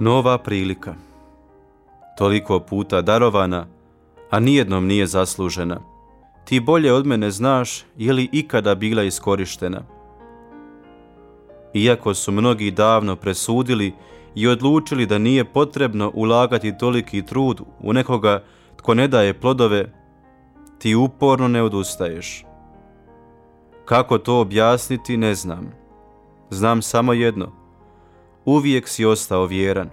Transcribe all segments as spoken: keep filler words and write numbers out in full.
Nova prilika. Toliko puta darovana, a nijednom nije zaslužena. Ti bolje od mene znaš je li ikada bila iskorištena. Iako su mnogi davno presudili i odlučili da nije potrebno ulagati toliki trud u nekoga tko ne daje plodove, ti uporno ne odustaješ. Kako to objasniti, ne znam. Znam samo jedno. Uvijek si ostao vjeran.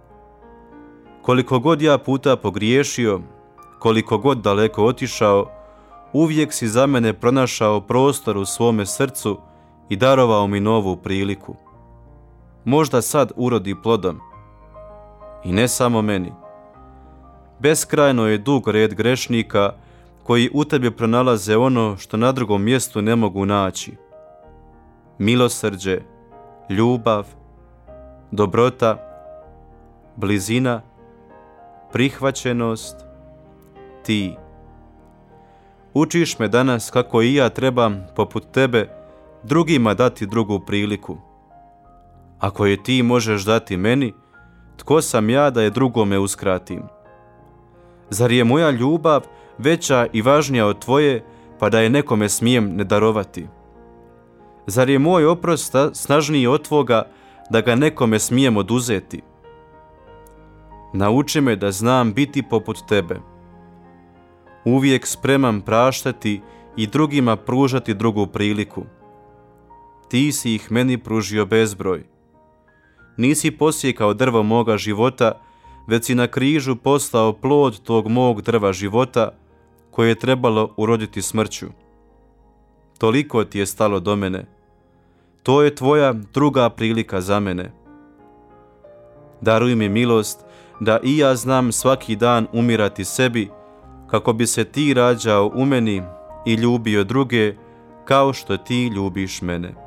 Koliko god ja puta pogriješio, koliko god daleko otišao, uvijek si za mene pronašao prostor u svome srcu i darovao mi novu priliku. Možda sad urodi plodom. I ne samo meni. Beskrajno je dug red grešnika koji u tebi pronalaze ono što na drugom mjestu ne mogu naći. Milosrđe, ljubav, dobrota, blizina, prihvaćenost, ti. Učiš me danas kako i ja trebam, poput tebe, drugima dati drugu priliku. Ako je ti možeš dati meni, tko sam ja da je drugome uskratim? Zar je moja ljubav veća i važnija od tvoje, pa da je nekome smijem ne darovati? Zar je moj oprost snažniji od tvoga, da ga nekome smijem oduzeti? Nauči me da znam biti poput tebe. Uvijek spreman praštati i drugima pružati drugu priliku. Ti si ih meni pružio bezbroj. Nisi posjekao drvo moga života, već si na križu poslao plod tog mog drva života, koje je trebalo uroditi smrću. Toliko ti je stalo do mene. To je tvoja druga prilika za mene. Daruj mi milost da i ja znam svaki dan umirati sebi, kako bi se ti rađao u meni i ljubio druge kao što ti ljubiš mene.